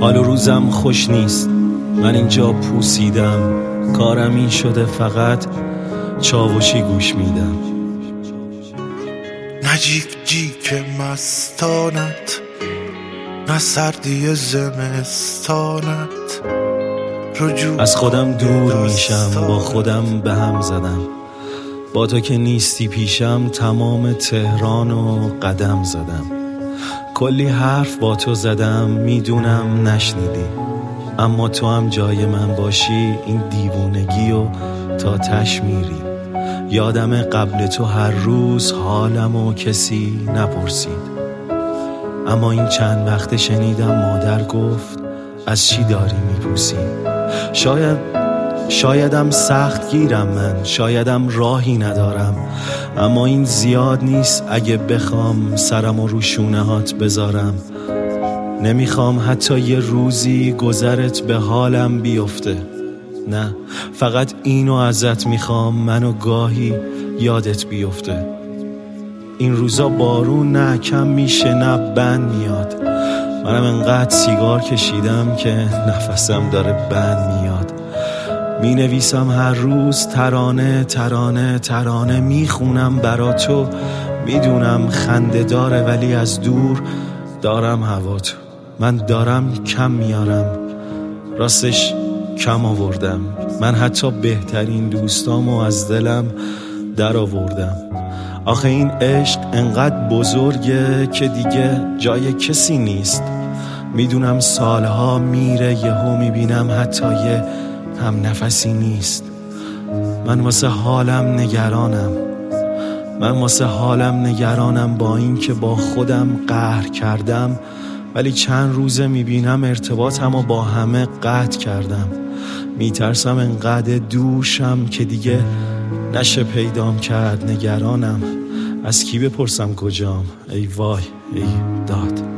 حال و روزم خوش نیست، من اینجا پوسیدم، کارم این شده فقط چاوشی گوش میدم. نه جیک مستانت، نه سردی زمستانت. از خودم دور میشم، با خودم به هم زدم. با تو که نیستی پیشم تمام تهرانو قدم زدم. کلی حرف با تو زدم، میدونم نشنیدی، اما تو هم جای من باشی این دیوونگیو تا تش میری. یادم قبل تو هر روز حالمو کسی نپرسید، اما این چند وقت شنیدم مادر گفت از چی داری میپوسی. شایدم سخت گیرم من، شایدم راهی ندارم، اما این زیاد نیست اگه بخوام سرمو رو شونه هات بذارم. نمیخوام حتی یه روزی گذرت به حالم بیفته، نه فقط اینو ازت میخوام، منو گاهی یادت بیفته. این روزا بارون نه کم میشه نه بند میاد، منم انقدر سیگار کشیدم که نفسم داره بند میاد. می نویسم هر روز ترانه ترانه ترانه، میخونم برا تو، میدونم خنده داره ولی از دور دارم هواتو. من دارم کم میارم، راستش کم آوردم، من حتی بهترین دوستامو از دلم در آوردم. آخه این عشق انقدر بزرگه که دیگه جای کسی نیست. میدونم سالها میره یهو میبینم حتی یه هم نفسی نیست. من واسه حالم نگرانم، با این که با خودم قهر کردم، ولی چند روزه میبینم ارتباطمو با همه قطع کردم. میترسم انقدر دوشم که دیگه نشه پیدام کرد. نگرانم از کی بپرسم کجام، ای وای ای داد.